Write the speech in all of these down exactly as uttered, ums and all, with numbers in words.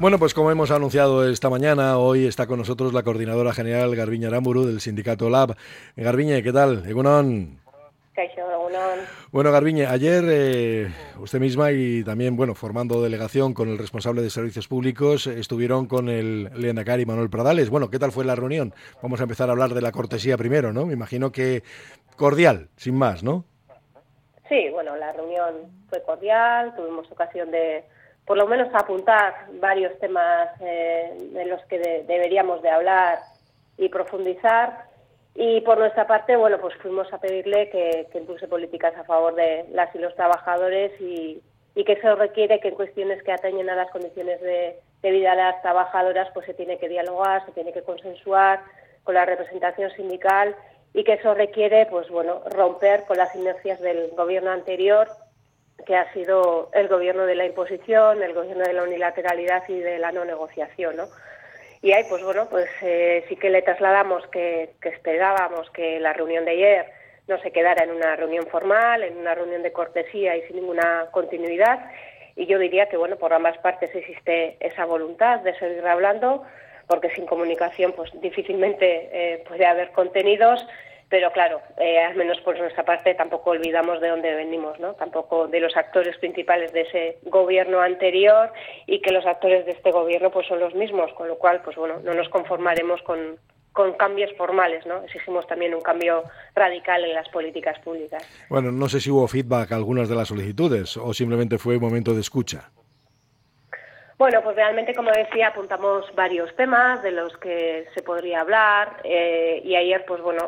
Bueno, pues como hemos anunciado esta mañana, hoy está con nosotros la coordinadora general Garbiñe Aramburu del sindicato Lab. Garbiñe, ¿qué tal? Egunon. Bueno, Garbiñe, ayer eh, usted misma y también, bueno, formando delegación con el responsable de servicios públicos, estuvieron con el lehendakari Manuel Pradales. Bueno, ¿qué tal fue la reunión? Vamos a empezar a hablar de la cortesía primero, ¿no? Me imagino que cordial, sin más, ¿no? Sí, bueno, la reunión fue cordial, tuvimos ocasión de, por lo menos, apuntar varios temas eh, de los que de, deberíamos de hablar y profundizar. Y por nuestra parte, bueno, pues fuimos a pedirle que, que impulse políticas a favor de las y los trabajadores y, y que eso requiere que en cuestiones que atañen a las condiciones de, de vida de las trabajadoras, pues se tiene que dialogar, se tiene que consensuar con la representación sindical y que eso requiere, pues bueno, romper con las inercias del gobierno anterior, que ha sido el gobierno de la imposición, el gobierno de la unilateralidad y de la no negociación, ¿no? Y ahí, pues bueno, pues eh, sí que le trasladamos que, que esperábamos que la reunión de ayer no se quedara en una reunión formal, en una reunión de cortesía y sin ninguna continuidad. Y yo diría que, bueno, por ambas partes existe esa voluntad de seguir hablando, porque sin comunicación pues difícilmente eh, puede haber contenidos. Pero claro, eh, al menos por nuestra parte tampoco olvidamos de dónde venimos, ¿no? Tampoco de los actores principales de ese gobierno anterior y que los actores de este gobierno pues son los mismos, con lo cual pues bueno, no nos conformaremos con, con cambios formales, ¿no? Exigimos también un cambio radical en las políticas públicas. Bueno, no sé si hubo feedback a algunas de las solicitudes o simplemente fue un momento de escucha. Bueno, pues realmente, como decía, apuntamos varios temas de los que se podría hablar eh, y ayer, pues bueno,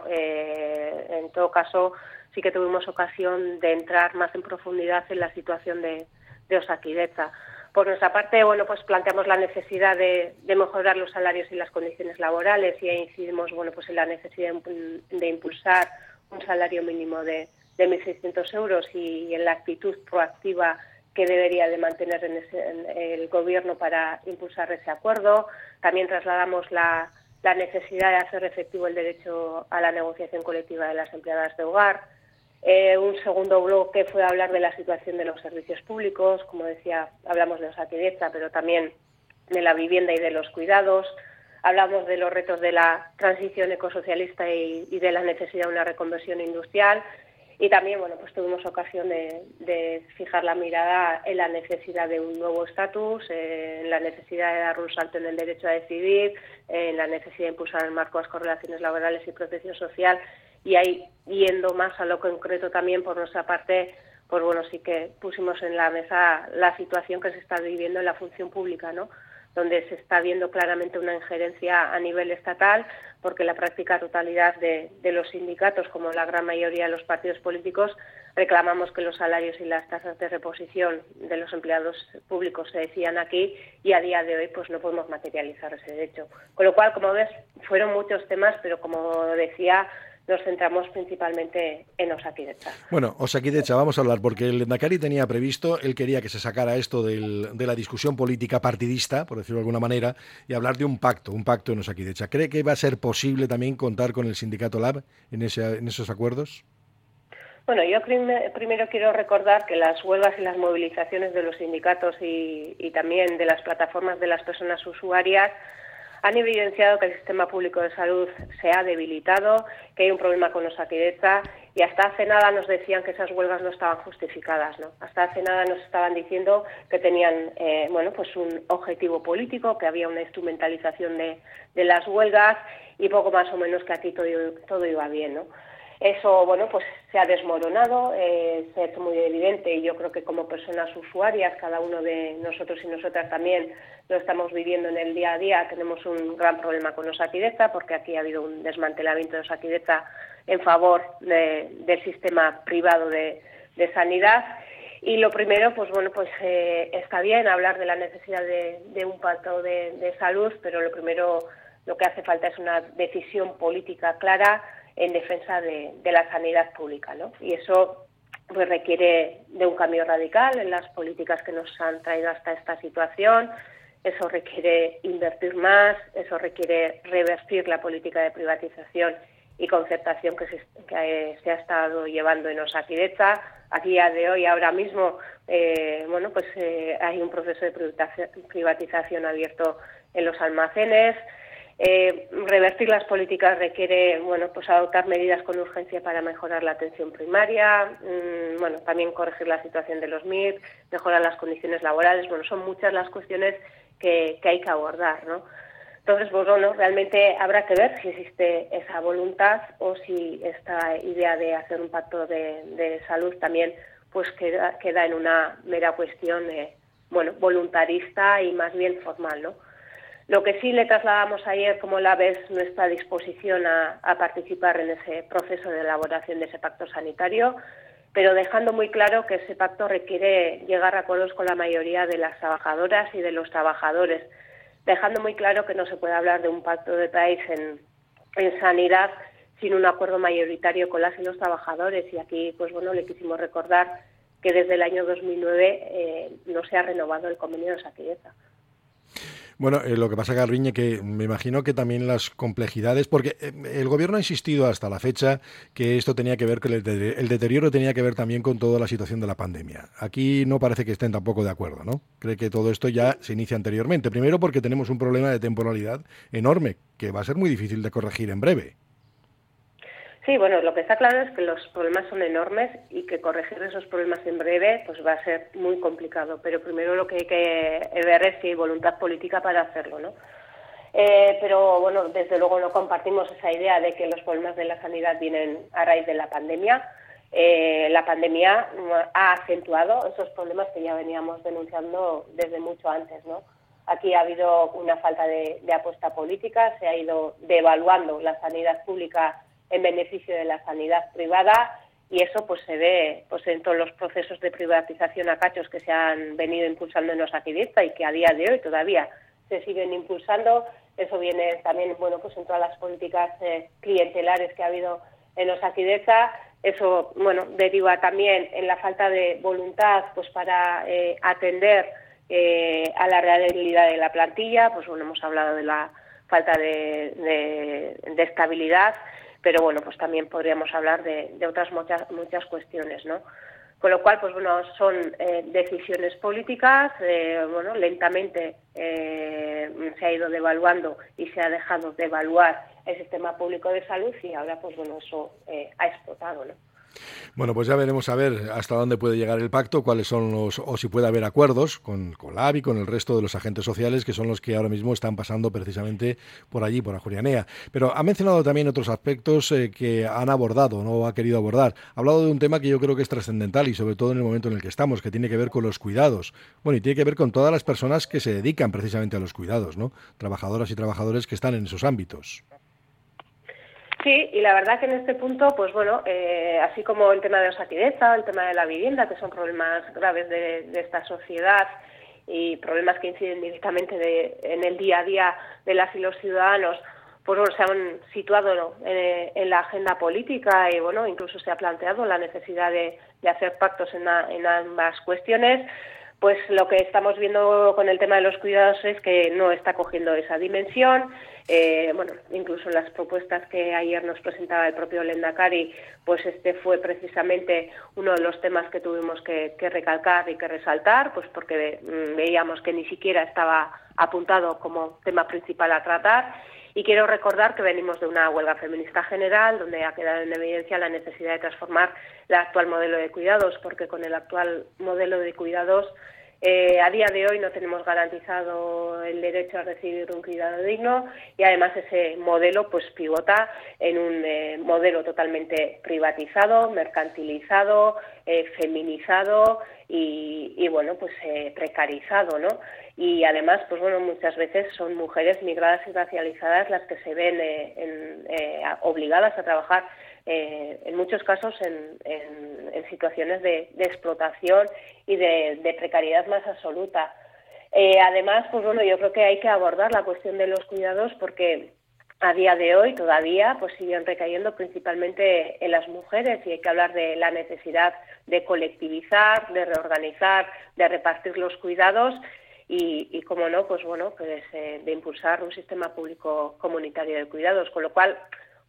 eh, en todo caso, sí que tuvimos ocasión de entrar más en profundidad en la situación de, de Osakidetza. Por nuestra parte, bueno, pues planteamos la necesidad de, de mejorar los salarios y las condiciones laborales y ahí incidimos, bueno, pues en la necesidad de impulsar un salario mínimo de, de mil seiscientos euros y en la actitud proactiva que debería de mantener en, ese, en el gobierno para impulsar ese acuerdo. También trasladamos la, la necesidad de hacer efectivo el derecho a la negociación colectiva de las empleadas de hogar. Eh, un segundo bloque fue hablar de la situación de los servicios públicos. Como decía, hablamos de Osakidetza, pero también de la vivienda y de los cuidados. Hablamos de los retos de la transición ecosocialista y, y de la necesidad de una reconversión industrial. Y también, bueno, pues tuvimos ocasión de, de fijar la mirada en la necesidad de un nuevo estatus, eh, en la necesidad de dar un salto en el derecho a decidir, eh, en la necesidad de impulsar el marco de las correlaciones laborales y protección social. Y ahí, yendo más a lo concreto también por nuestra parte, pues bueno, sí que pusimos en la mesa la situación que se está viviendo en la función pública, ¿no?, donde se está viendo claramente una injerencia a nivel estatal, porque la práctica totalidad de, de los sindicatos, como la gran mayoría de los partidos políticos, reclamamos que los salarios y las tasas de reposición de los empleados públicos se decían aquí y a día de hoy pues no podemos materializar ese derecho. Con lo cual, como ves, fueron muchos temas, pero como decía, nos centramos principalmente en Osakidetza. Bueno, Osakidetza, vamos a hablar, porque el lehendakari tenía previsto, él quería que se sacara esto del, de la discusión política partidista, por decirlo de alguna manera, y hablar de un pacto, un pacto en Osakidetza. ¿Cree que va a ser posible también contar con el sindicato Lab en, ese, en esos acuerdos? Bueno, yo prim primero quiero recordar que las huelgas y las movilizaciones de los sindicatos y, y también de las plataformas de las personas usuarias han evidenciado que el sistema público de salud se ha debilitado, que hay un problema con Osakidetza y hasta hace nada nos decían que esas huelgas no estaban justificadas, ¿no? Hasta hace nada nos estaban diciendo que tenían eh, bueno, pues un objetivo político, que había una instrumentalización de, de las huelgas y poco más o menos que aquí todo, todo iba bien, ¿no? Eso, bueno, pues se ha desmoronado, eh, se ha hecho muy evidente y yo creo que como personas usuarias, cada uno de nosotros y nosotras también lo estamos viviendo en el día a día. Tenemos un gran problema con Osakidetza porque aquí ha habido un desmantelamiento de Osakidetza en favor de, del sistema privado de, de sanidad. Y lo primero, pues bueno, pues eh, está bien hablar de la necesidad de, de un pacto de, de salud, pero lo primero, lo que hace falta es una decisión política clara en defensa de, de la sanidad pública, ¿no? Y eso pues requiere de un cambio radical en las políticas que nos han traído hasta esta situación. Eso requiere invertir más, eso requiere revertir la política de privatización y concertación que se, que se ha estado llevando en Osakidetza. A día de hoy, ahora mismo, eh, bueno, pues eh, hay un proceso de privatización abierto en los almacenes. Eh, revertir las políticas requiere, bueno, pues adoptar medidas con urgencia para mejorar la atención primaria, mmm, bueno, también corregir la situación de los M I R, mejorar las condiciones laborales. Bueno, son muchas las cuestiones que, que hay que abordar, ¿no? Entonces, pues bueno, realmente habrá que ver si existe esa voluntad o si esta idea de hacer un pacto de, de salud también pues queda, queda en una mera cuestión, eh, bueno, voluntarista y más bien formal, ¿no? Lo que sí le trasladamos ayer como Lab es nuestra disposición a, a participar en ese proceso de elaboración de ese pacto sanitario, pero dejando muy claro que ese pacto requiere llegar a acuerdos con la mayoría de las trabajadoras y de los trabajadores, dejando muy claro que no se puede hablar de un pacto de país en, en sanidad sin un acuerdo mayoritario con las y los trabajadores. Y aquí, pues bueno, le quisimos recordar que desde el año dos mil nueve eh, no se ha renovado el convenio de Osakidetza. Bueno, eh, lo que pasa, Garbiñe, que me imagino que también las complejidades, porque eh, el gobierno ha insistido hasta la fecha que esto tenía que ver, que el, de, el deterioro tenía que ver también con toda la situación de la pandemia. Aquí no parece que estén tampoco de acuerdo, ¿no? Cree que todo esto ya se inicia anteriormente. Primero porque tenemos un problema de temporalidad enorme, que va a ser muy difícil de corregir en breve. Sí, bueno, lo que está claro es que los problemas son enormes y que corregir esos problemas en breve pues va a ser muy complicado, pero primero lo que hay que ver es si hay voluntad política para hacerlo, ¿no? Eh, pero bueno, desde luego no compartimos esa idea de que los problemas de la sanidad vienen a raíz de la pandemia. Eh, la pandemia ha acentuado esos problemas que ya veníamos denunciando desde mucho antes, ¿no? Aquí ha habido una falta de, de apuesta política, se ha ido devaluando la sanidad pública en beneficio de la sanidad privada y eso pues se ve pues en todos los procesos de privatización a cachos que se han venido impulsando en Osakidetza y que a día de hoy todavía se siguen impulsando. Eso viene también, bueno, pues en todas las políticas eh, clientelares que ha habido en Osakidetza. Eso, bueno, deriva también en la falta de voluntad pues para eh, atender eh, a la realidad de la plantilla. Pues bueno, hemos hablado de la falta de, de, de estabilidad, pero bueno, pues también podríamos hablar de, de otras muchas muchas cuestiones, ¿no? Con lo cual, pues bueno, son eh, decisiones políticas, eh, bueno, lentamente eh, se ha ido devaluando y se ha dejado de evaluar el sistema público de salud y ahora, pues bueno, eso eh, ha explotado, ¿no? Bueno, pues ya veremos a ver hasta dónde puede llegar el pacto, cuáles son los, o si puede haber acuerdos con, con la A B I, con el resto de los agentes sociales, que son los que ahora mismo están pasando precisamente por allí, por Ajuria Enea. Pero ha mencionado también otros aspectos eh, que han abordado, no ha querido abordar. Ha hablado de un tema que yo creo que es trascendental y sobre todo en el momento en el que estamos, que tiene que ver con los cuidados. Bueno, y tiene que ver con todas las personas que se dedican precisamente a los cuidados, ¿no? Trabajadoras y trabajadores que están en esos ámbitos. Sí, y la verdad que en este punto, pues bueno, eh, así como el tema de Osakidetza, el tema de la vivienda, que son problemas graves de, de esta sociedad y problemas que inciden directamente de, en el día a día de las y los ciudadanos, pues bueno, se han situado, ¿no?, en, en la agenda política y bueno, incluso se ha planteado la necesidad de, de hacer pactos en, a, en ambas cuestiones. Pues lo que estamos viendo con el tema de los cuidados es que no está cogiendo esa dimensión. Eh, bueno, incluso las propuestas que ayer nos presentaba el propio Lehendakari, pues este fue precisamente uno de los temas que tuvimos que, que recalcar y que resaltar, pues porque mm, veíamos que ni siquiera estaba apuntado como tema principal a tratar. Y quiero recordar que venimos de una huelga feminista general donde ha quedado en evidencia la necesidad de transformar el actual modelo de cuidados, porque con el actual modelo de cuidados eh, a día de hoy no tenemos garantizado el derecho a recibir un cuidado digno y además ese modelo pues pivota en un eh, modelo totalmente privatizado, mercantilizado, eh, feminizado y, y bueno pues eh, precarizado, ¿no? Y además, pues bueno, muchas veces son mujeres migradas y racializadas las que se ven eh, en, eh, obligadas a trabajar, eh, en muchos casos, en, en, en situaciones de, de explotación y de, de precariedad más absoluta. Eh, además, pues bueno, yo creo que hay que abordar la cuestión de los cuidados porque a día de hoy todavía pues siguen recayendo principalmente en las mujeres y hay que hablar de la necesidad de colectivizar, de reorganizar, de repartir los cuidados. Y, y como no, pues bueno, pues eh, de impulsar un sistema público comunitario de cuidados, con lo cual,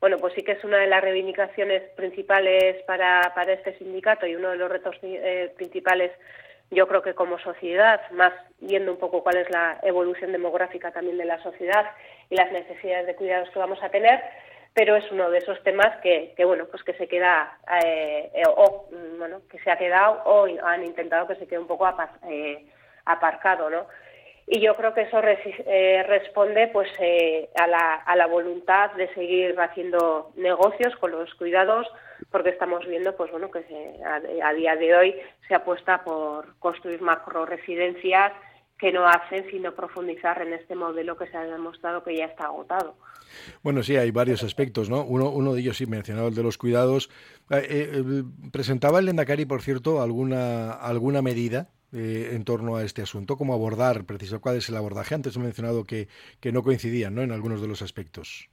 bueno, pues sí que es una de las reivindicaciones principales para, para este sindicato y uno de los retos eh, principales, yo creo que como sociedad, más viendo un poco cuál es la evolución demográfica también de la sociedad y las necesidades de cuidados que vamos a tener, pero es uno de esos temas que, que bueno, pues que se queda, eh, eh, o bueno, que se ha quedado o han intentado que se quede un poco apa, eh, aparcado, ¿no? Y yo creo que eso resi- eh, responde pues eh, a, la, a la voluntad de seguir haciendo negocios con los cuidados, porque estamos viendo pues bueno que se, a, a día de hoy se apuesta por construir macro residencias que no hacen sino profundizar en este modelo que se ha demostrado que ya está agotado. Bueno, sí, hay varios aspectos, ¿no? Uno, uno de ellos sí mencionado el de los cuidados. Eh, eh, presentaba el Lehendakari, por cierto, alguna alguna medida eh, en torno a este asunto, cómo abordar, precisamente cuál es el abordaje. Antes he mencionado que, que no coincidían, ¿no?, en algunos de los aspectos.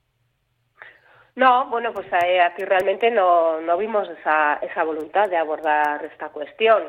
No, bueno, pues eh, aquí realmente no, no vimos esa, esa voluntad de abordar esta cuestión.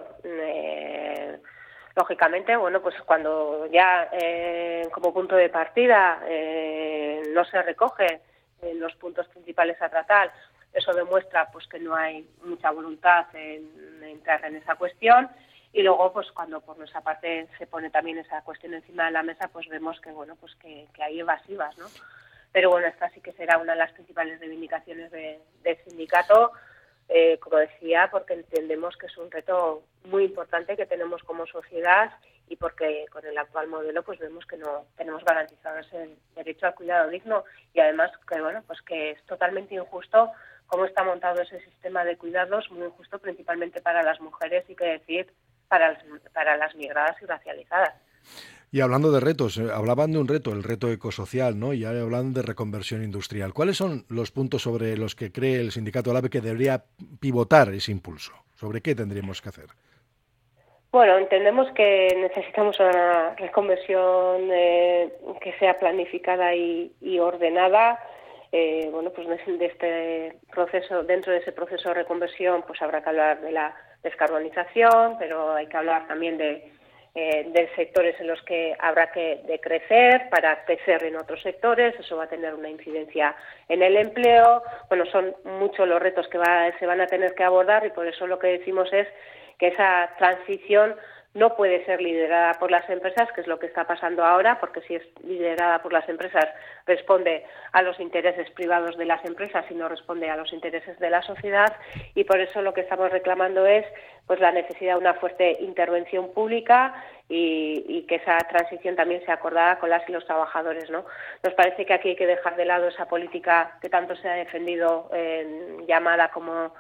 Eh, lógicamente, bueno, pues cuando ya eh, como punto de partida eh, no se recoge en los puntos principales a tratar, eso demuestra pues que no hay mucha voluntad en, en entrar en esa cuestión. Y luego, pues cuando por nuestra parte se pone también esa cuestión encima de la mesa, pues vemos que bueno, pues que, que hay evasivas, ¿no? Pero bueno, esta sí que será una de las principales reivindicaciones de, del sindicato, eh, como decía, porque entendemos que es un reto muy importante que tenemos como sociedad y porque con el actual modelo pues vemos que no tenemos garantizado ese derecho al cuidado digno y además que bueno, pues que es totalmente injusto cómo está montado ese sistema de cuidados, muy injusto principalmente para las mujeres y que decir para las, para las migradas y racializadas. Y hablando de retos, eh, hablaban de un reto, el reto ecosocial, ¿no? Y ahora hablan de reconversión industrial. ¿Cuáles son los puntos sobre los que cree el sindicato ALABE que debería pivotar ese impulso? ¿Sobre qué tendríamos que hacer? Bueno, entendemos que necesitamos una reconversión eh, que sea planificada y, y ordenada. Eh, bueno, pues de este proceso, dentro de ese proceso de reconversión, pues habrá que hablar de la descarbonización, pero hay que hablar también de Eh, de sectores en los que habrá que de crecer para crecer en otros sectores, eso va a tener una incidencia en el empleo. Bueno, son muchos los retos que va, se van a tener que abordar y por eso lo que decimos es que esa transición no puede ser liderada por las empresas, que es lo que está pasando ahora, porque si es liderada por las empresas responde a los intereses privados de las empresas y no responde a los intereses de la sociedad, y por eso lo que estamos reclamando es pues la necesidad de una fuerte intervención pública y, y que esa transición también sea acordada con las y los trabajadores, ¿no? Nos parece que aquí hay que dejar de lado esa política que tanto se ha defendido eh, llamada como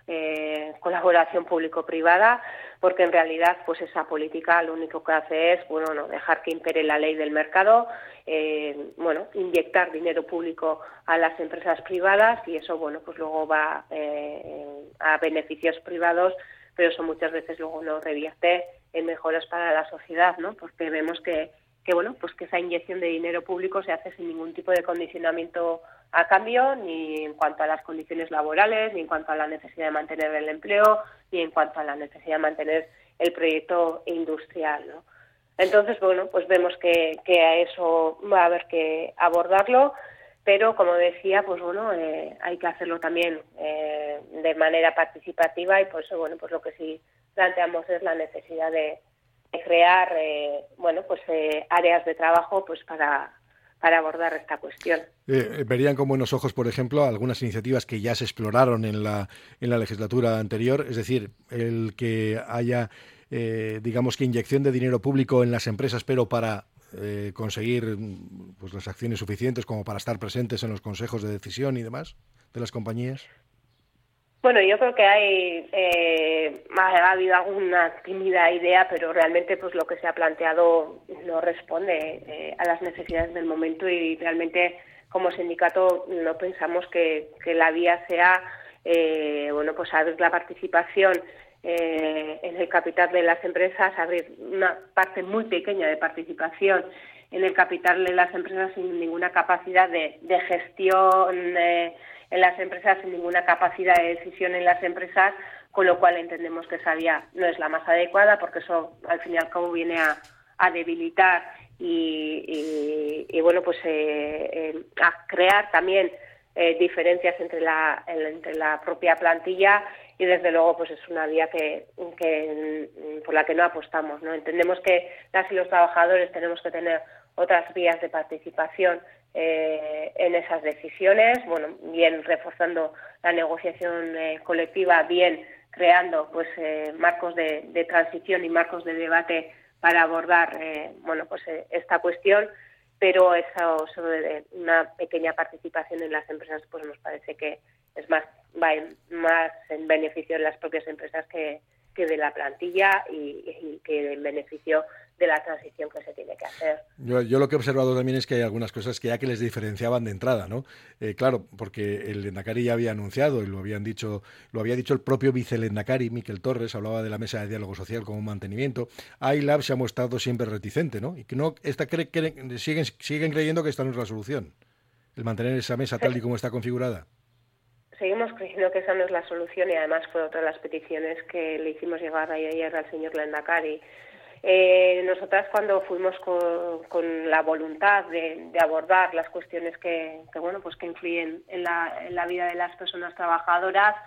Eh, colaboración público-privada, porque en realidad pues esa política lo único que hace es bueno no dejar que impere la ley del mercado, eh, bueno inyectar dinero público a las empresas privadas y eso bueno pues luego va eh, a beneficios privados, pero eso muchas veces luego no revierte en mejoras para la sociedad, ¿no? Porque vemos que que bueno pues que esa inyección de dinero público se hace sin ningún tipo de condicionamiento a cambio, ni en cuanto a las condiciones laborales, ni en cuanto a la necesidad de mantener el empleo, ni en cuanto a la necesidad de mantener el proyecto industrial, ¿no? Entonces, bueno, pues vemos que, que a eso va a haber que abordarlo, pero como decía, pues bueno, eh, hay que hacerlo también eh, de manera participativa y por eso, bueno, pues lo que sí planteamos es la necesidad de, de crear, eh, bueno, pues eh, áreas de trabajo, pues para para abordar esta cuestión. Eh, verían con buenos ojos, por ejemplo, algunas iniciativas que ya se exploraron en la en la legislatura anterior, es decir, el que haya, eh, digamos que inyección de dinero público en las empresas, pero para eh, conseguir pues las acciones suficientes como para estar presentes en los consejos de decisión y demás de las compañías. Bueno, yo creo que hay eh, ha habido alguna tímida idea, pero realmente pues lo que se ha planteado no responde eh, a las necesidades del momento y realmente como sindicato no pensamos que, que la vía sea eh, bueno pues abrir la participación eh, en el capital de las empresas, abrir una parte muy pequeña de participación en el capital de las empresas sin ninguna capacidad de, de gestión eh, en las empresas, sin ninguna capacidad de decisión en las empresas, con lo cual entendemos que esa vía no es la más adecuada, porque eso al fin y al cabo viene a, a debilitar y, y, y bueno pues eh, eh, a crear también eh, diferencias entre la, entre la propia plantilla y desde luego pues es una vía que, que por la que no apostamos, ¿no? Entendemos que las y los trabajadores tenemos que tener otras vías de participación eh, en esas decisiones, bueno, bien reforzando la negociación eh, colectiva, bien creando pues eh, marcos de, de transición y marcos de debate para abordar eh, bueno pues eh, esta cuestión, pero eso sobre una pequeña participación en las empresas pues nos parece que es más va en, más en beneficio de las propias empresas que, que de la plantilla y, y que en beneficio de la transición que se tiene que hacer. Yo, yo lo que he observado también es que hay algunas cosas que ya que les diferenciaban de entrada, ¿no? Eh, claro, porque el Lehendakari ya había anunciado y lo habían dicho, lo había dicho el propio vicelehendakari, Miquel Torres, hablaba de la mesa de diálogo social como un mantenimiento. iLab se ha mostrado siempre reticente, ¿no? Y que no, esta cree, cree, siguen, siguen creyendo que esta no es la solución, el mantener esa mesa tal y como está configurada. Seguimos creyendo que esa no es la solución y además fue otra de las peticiones que le hicimos llegar ayer al señor Lehendakari. Eh, nosotras cuando fuimos con, con la voluntad de, de abordar las cuestiones que, que bueno pues que influyen en la, en la vida de las personas trabajadoras,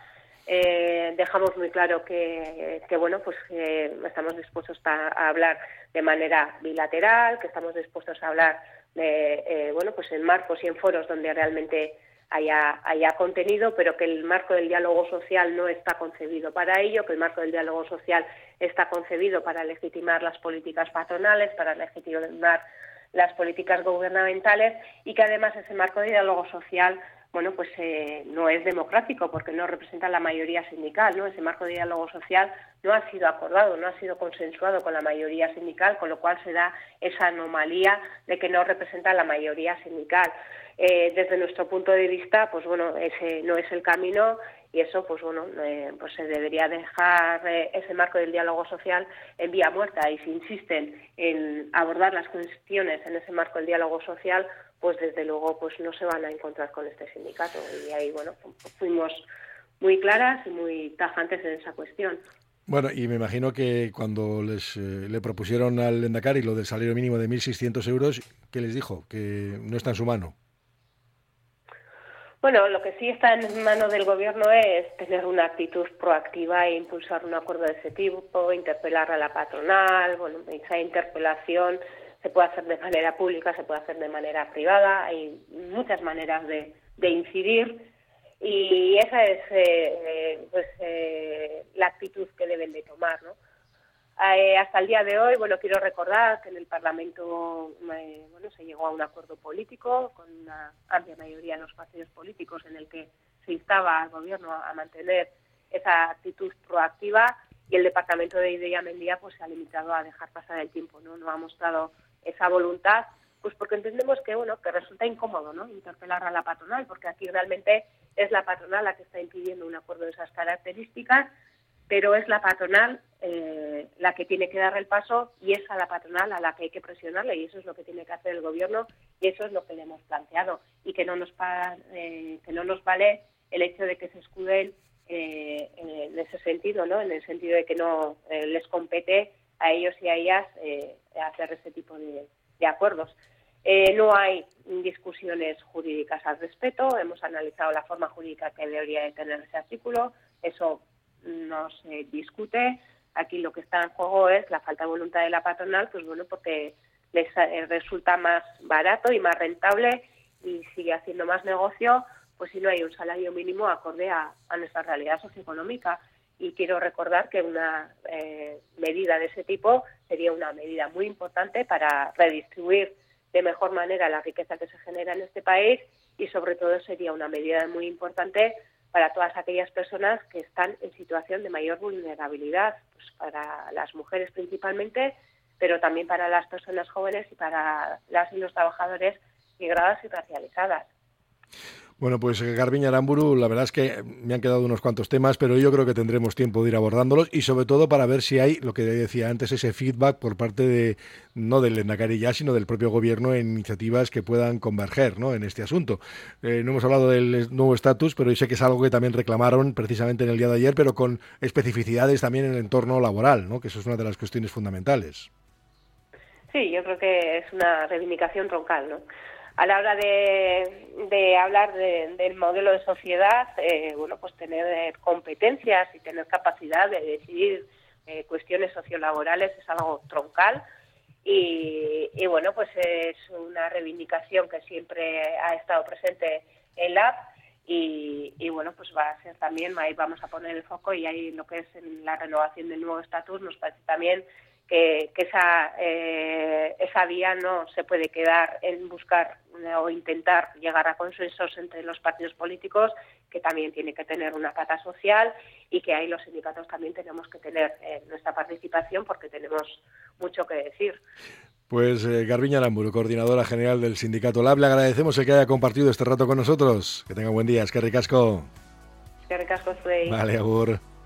eh, dejamos muy claro que, que bueno pues eh, estamos dispuestos a, a hablar de manera bilateral, que estamos dispuestos a hablar de eh, bueno pues en marcos y en foros donde realmente haya, haya contenido, pero que el marco del diálogo social no está concebido para ello, que el marco del diálogo social está concebido para legitimar las políticas patronales, para legitimar las políticas gubernamentales y que además ese marco de diálogo social bueno, pues eh, no es democrático porque no representa la mayoría sindical, ¿no? Ese marco de diálogo social no ha sido acordado, no ha sido consensuado con la mayoría sindical, con lo cual se da esa anomalía de que no representa la mayoría sindical. Eh, desde nuestro punto de vista, pues bueno, ese no es el camino y eso, pues bueno, eh, pues se debería dejar eh, ese marco del diálogo social en vía muerta y si insisten en abordar las cuestiones en ese marco del diálogo social, pues desde luego pues no se van a encontrar con este sindicato y ahí, bueno, fuimos muy claras y muy tajantes en esa cuestión. Bueno, y me imagino que cuando les eh, le propusieron al Lehendakari lo del salario mínimo de mil seiscientos euros, ¿qué les dijo? Que no está en su mano. Bueno, lo que sí está en manos del Gobierno es tener una actitud proactiva e impulsar un acuerdo de ese tipo, interpelar a la patronal. Bueno, esa interpelación se puede hacer de manera pública, se puede hacer de manera privada, hay muchas maneras de, de incidir y esa es eh, pues eh, la actitud que deben de tomar, ¿no? Eh, hasta el día de hoy, bueno, quiero recordar que en el Parlamento eh, bueno, se llegó a un acuerdo político con una amplia mayoría de los partidos políticos en el que se instaba al Gobierno a, a mantener esa actitud proactiva y el Departamento de Idoia Mendia pues se ha limitado a dejar pasar el tiempo, ¿no? No ha mostrado esa voluntad, pues porque entendemos que bueno que resulta incómodo, ¿no? Interpelar a la patronal, porque aquí realmente es la patronal la que está impidiendo un acuerdo de esas características, pero es la patronal eh, la que tiene que dar el paso y es a la patronal a la que hay que presionarle y eso es lo que tiene que hacer el Gobierno y eso es lo que le hemos planteado y que no nos pa, eh, que no nos vale el hecho de que se escuden eh, en ese sentido, ¿no? En el sentido de que no eh, les compete a ellos y a ellas eh, hacer ese tipo de, de acuerdos. Eh, no hay discusiones jurídicas al respecto, hemos analizado la forma jurídica que debería de tener ese artículo, eso no se discute. Aquí lo que está en juego es la falta de voluntad de la patronal, pues bueno, porque les resulta más barato y más rentable y sigue haciendo más negocio, pues si no hay un salario mínimo acorde a, a nuestra realidad socioeconómica. Y quiero recordar que una eh, medida de ese tipo sería una medida muy importante para redistribuir de mejor manera la riqueza que se genera en este país y sobre todo sería una medida muy importante para todas aquellas personas que están en situación de mayor vulnerabilidad, pues para las mujeres principalmente, pero también para las personas jóvenes y para las y los trabajadores migradas y racializadas. Bueno, pues Garbiñe Aramburu, la verdad es que me han quedado unos cuantos temas, pero yo creo que tendremos tiempo de ir abordándolos y sobre todo para ver si hay, lo que decía antes, ese feedback por parte de, no del Lehendakari ya, sino del propio Gobierno en iniciativas que puedan converger, ¿no?, en este asunto. Eh, no hemos hablado del nuevo estatus, pero yo sé que es algo que también reclamaron precisamente en el día de ayer, pero con especificidades también en el entorno laboral, ¿no?, que eso es una de las cuestiones fundamentales. Sí, yo creo que es una reivindicación troncal, ¿no? a la hora de, de hablar de, del modelo de sociedad, eh, bueno, pues tener competencias y tener capacidad de decidir eh, cuestiones sociolaborales es algo troncal y, y, bueno, pues es una reivindicación que siempre ha estado presente en Lab y, y, bueno, pues va a ser también, ahí vamos a poner el foco y ahí lo que es en la renovación del nuevo estatus nos parece también que, que esa eh, esa vía no se puede quedar en buscar o intentar llegar a consensos entre los partidos políticos, que también tiene que tener una pata social y que ahí los sindicatos también tenemos que tener eh, nuestra participación porque tenemos mucho que decir. Pues eh, Garbiñe Aramburu, coordinadora general del Sindicato Lab, le agradecemos el que haya compartido este rato con nosotros. Que tenga buen día, eskerrik asko. Eskerrik asko zuei. Vale, agur.